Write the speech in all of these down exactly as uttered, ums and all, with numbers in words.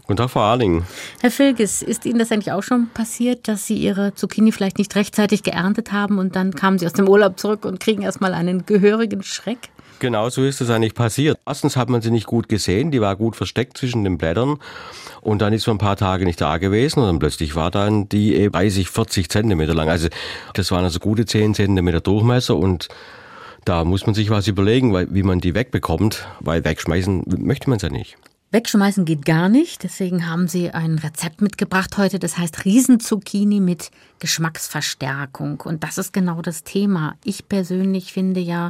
Guten Tag, Frau Arling. Herr Vilges, ist Ihnen das eigentlich auch schon passiert, dass Sie Ihre Zucchini vielleicht nicht rechtzeitig geerntet haben und dann kamen Sie aus dem Urlaub zurück und kriegen erstmal einen gehörigen Schreck? Genau so ist es eigentlich passiert. Erstens hat man sie nicht gut gesehen, die war gut versteckt zwischen den Blättern und dann ist man ein paar Tage nicht da gewesen und dann plötzlich war dann die eben dreißig, vierzig Zentimeter lang. Also das waren also gute zehn Zentimeter Durchmesser und da muss man sich was überlegen, wie man die wegbekommt, weil wegschmeißen möchte man sie ja nicht. Wegschmeißen geht gar nicht, deswegen haben Sie ein Rezept mitgebracht heute, das heißt Riesenzucchini mit Geschmacksverstärkung. Und das ist genau das Thema. Ich persönlich finde ja,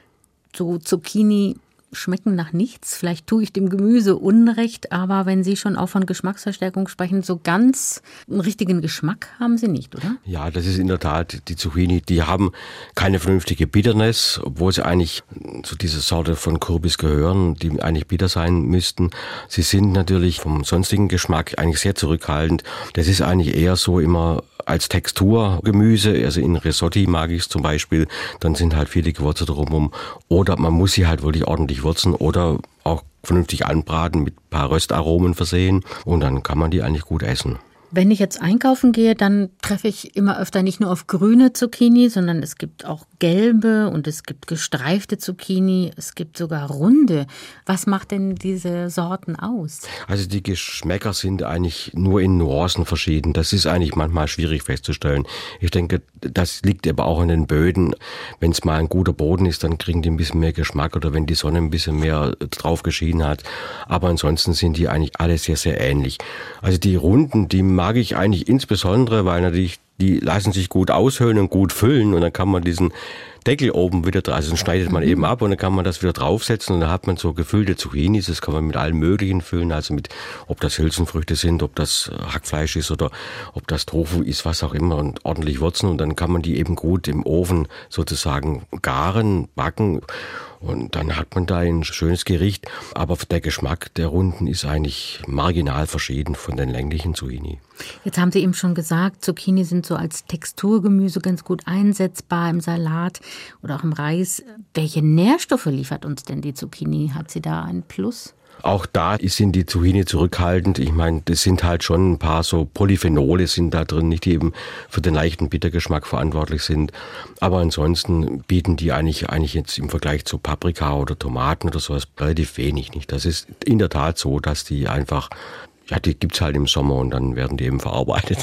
so Zucchini schmecken nach nichts. Vielleicht tue ich dem Gemüse Unrecht, aber wenn Sie schon auch von Geschmacksverstärkung sprechen, so ganz einen richtigen Geschmack haben sie nicht, oder? Ja, das ist in der Tat die Zucchini. Die haben keine vernünftige Bitterness, obwohl sie eigentlich zu dieser Sorte von Kürbis gehören, die eigentlich bitter sein müssten. Sie sind natürlich vom sonstigen Geschmack eigentlich sehr zurückhaltend. Das ist eigentlich eher so immer als Texturgemüse, also in Risotti mag ich es zum Beispiel, dann sind halt viele Gewürze drumherum. Oder man muss sie halt wirklich ordentlich würzen oder auch vernünftig anbraten, mit ein paar Röstaromen versehen und dann kann man die eigentlich gut essen. Wenn ich jetzt einkaufen gehe, dann treffe ich immer öfter nicht nur auf grüne Zucchini, sondern es gibt auch gelbe und es gibt gestreifte Zucchini, es gibt sogar runde. Was macht denn diese Sorten aus? Also die Geschmäcker sind eigentlich nur in Nuancen verschieden. Das ist eigentlich manchmal schwierig festzustellen. Ich denke, das liegt aber auch an den Böden. Wenn es mal ein guter Boden ist, dann kriegen die ein bisschen mehr Geschmack oder wenn die Sonne ein bisschen mehr drauf geschienen hat. Aber ansonsten sind die eigentlich alle sehr, sehr ähnlich. Also die runden, die mag ich eigentlich insbesondere, weil natürlich die lassen sich gut aushöhlen und gut füllen und dann kann man diesen Deckel oben wieder, also dann schneidet man eben ab und dann kann man das wieder draufsetzen und dann hat man so gefüllte Zucchinis, das kann man mit allem Möglichen füllen, also mit, ob das Hülsenfrüchte sind, ob das Hackfleisch ist oder ob das Tofu ist, was auch immer und ordentlich würzen und dann kann man die eben gut im Ofen sozusagen garen, backen und dann hat man da ein schönes Gericht, aber der Geschmack der Runden ist eigentlich marginal verschieden von den länglichen Zucchini. Jetzt haben Sie eben schon gesagt, Zucchini sind so als Texturgemüse ganz gut einsetzbar im Salat oder auch im Reis. Welche Nährstoffe liefert uns denn die Zucchini? Hat sie da ein Plus? Auch da sind die Zucchini zurückhaltend. Ich meine, das sind halt schon ein paar so Polyphenole sind da drin, nicht die eben für den leichten Bittergeschmack verantwortlich sind. Aber ansonsten bieten die eigentlich, eigentlich jetzt im Vergleich zu Paprika oder Tomaten oder sowas relativ wenig, nicht? Das ist in der Tat so, dass die einfach, ja, die gibt's halt im Sommer und dann werden die eben verarbeitet.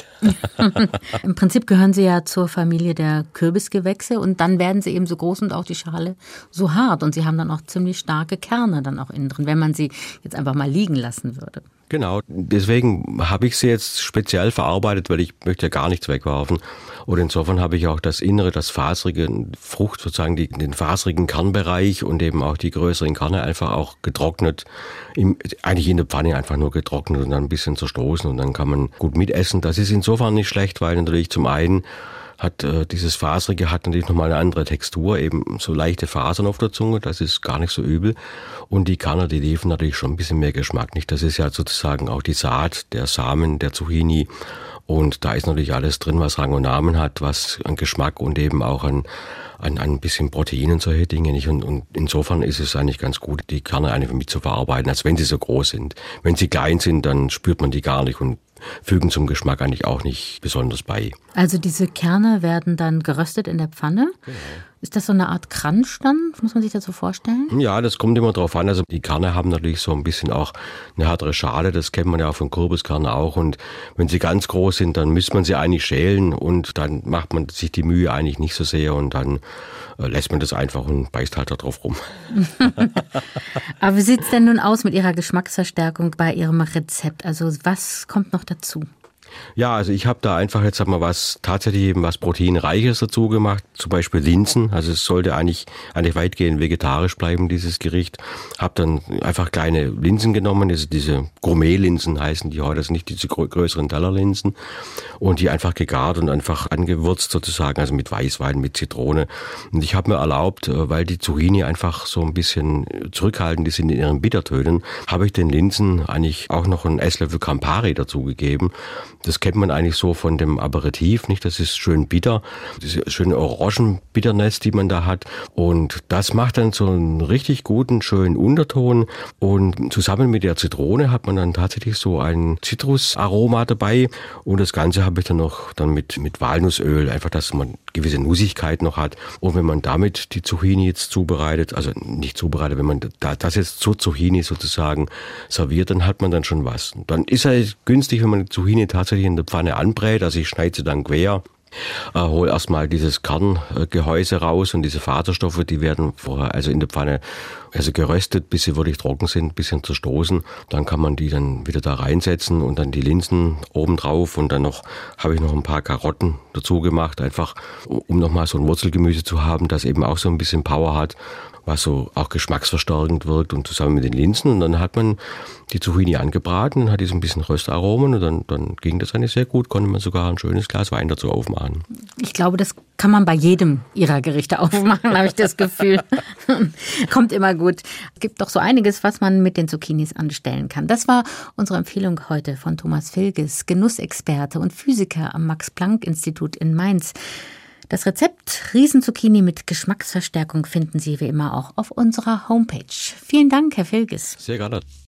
Im Prinzip gehören sie ja zur Familie der Kürbisgewächse und dann werden sie eben so groß und auch die Schale so hart und sie haben dann auch ziemlich starke Kerne dann auch innen drin, wenn man sie jetzt einfach mal liegen lassen würde. Genau, deswegen habe ich sie jetzt speziell verarbeitet, weil ich möchte ja gar nichts wegwerfen. Und insofern habe ich auch das Innere, das faserige Frucht, sozusagen die, den faserigen Kernbereich und eben auch die größeren Kerne einfach auch getrocknet, im, eigentlich in der Pfanne einfach nur getrocknet und dann ein bisschen zerstoßen und dann kann man gut mitessen. Das ist insofern nicht schlecht, weil natürlich zum einen hat äh, dieses Faserige hat natürlich nochmal eine andere Textur, eben so leichte Fasern auf der Zunge, das ist gar nicht so übel. Und die Kerne, die liefern natürlich schon ein bisschen mehr Geschmack, nicht? Das ist ja sozusagen auch die Saat, der Samen, der Zucchini. Und da ist natürlich alles drin, was Rang und Namen hat, was an Geschmack und eben auch an, an, an ein bisschen Protein und solche Dinge nicht. Und, und insofern ist es eigentlich ganz gut, die Kerne einfach mit zu verarbeiten, als wenn sie so groß sind. Wenn sie klein sind, dann spürt man die gar nicht und fügen zum Geschmack eigentlich auch nicht besonders bei. Also diese Kerne werden dann geröstet in der Pfanne? Genau. Ist das so eine Art Crunch dann? Muss man sich das so vorstellen? Ja, das kommt immer drauf an. Also die Kerne haben natürlich so ein bisschen auch eine härtere Schale. Das kennt man ja auch von Kürbiskernen auch. Und wenn sie ganz groß sind, dann müsste man sie eigentlich schälen und dann macht man sich die Mühe eigentlich nicht so sehr und dann äh, lässt man das einfach und beißt halt da drauf rum. Aber wie sieht es denn nun aus mit Ihrer Geschmacksverstärkung bei Ihrem Rezept? Also was kommt noch dazu? Ja, also ich habe da einfach jetzt sag mal was tatsächlich eben was Proteinreiches dazu gemacht, zum Beispiel Linsen. Also es sollte eigentlich eigentlich weitgehend vegetarisch bleiben, dieses Gericht. Habe dann einfach kleine Linsen genommen, also diese Gourmet-Linsen heißen die heute, also nicht diese größeren Tellerlinsen, und die einfach gegart und einfach angewürzt sozusagen, also mit Weißwein, mit Zitrone. Und ich habe mir erlaubt, weil die Zucchini einfach so ein bisschen zurückhaltend sind in ihren Bittertönen, habe ich den Linsen eigentlich auch noch einen Esslöffel Campari dazu gegeben. Das kennt man eigentlich so von dem Aperitif, nicht? Das ist schön bitter, diese schöne Orangenbitterness, die man da hat. Und das macht dann so einen richtig guten, schönen Unterton. Und zusammen mit der Zitrone hat man dann tatsächlich so ein Zitrusaroma dabei. Und das Ganze habe ich dann noch dann mit, mit Walnussöl, einfach, dass man gewisse Nussigkeit noch hat. Und wenn man damit die Zucchini jetzt zubereitet, also nicht zubereitet, wenn man das jetzt zur Zucchini sozusagen serviert, dann hat man dann schon was. Dann ist es günstig, wenn man die Zucchini tatsächlich in der Pfanne anbrät. Also ich schneide sie dann quer, äh, hole erstmal dieses Kerngehäuse raus und diese Faserstoffe, die werden vorher also in der Pfanne also geröstet, bis sie wirklich trocken sind, ein bisschen zerstoßen. Dann kann man die dann wieder da reinsetzen und dann die Linsen oben drauf und dann noch habe ich noch ein paar Karotten dazu gemacht, einfach um nochmal so ein Wurzelgemüse zu haben, das eben auch so ein bisschen Power hat, was so auch geschmacksverstärkend wirkt und zusammen mit den Linsen. Und dann hat man die Zucchini angebraten, hat die so ein bisschen Röstaromen und dann, dann ging das eigentlich sehr gut, konnte man sogar ein schönes Glas Wein dazu aufmachen. Ich glaube, das kann man bei jedem Ihrer Gerichte aufmachen, habe ich das Gefühl. Kommt immer gut. Es gibt doch so einiges, was man mit den Zucchinis anstellen kann. Das war unsere Empfehlung heute von Thomas Vilges, Genussexperte und Physiker am Max-Planck-Institut in Mainz. Das Rezept Riesenzucchini mit Geschmacksverstärkung finden Sie wie immer auch auf unserer Homepage. Vielen Dank, Herr Vilges. Sehr gerne.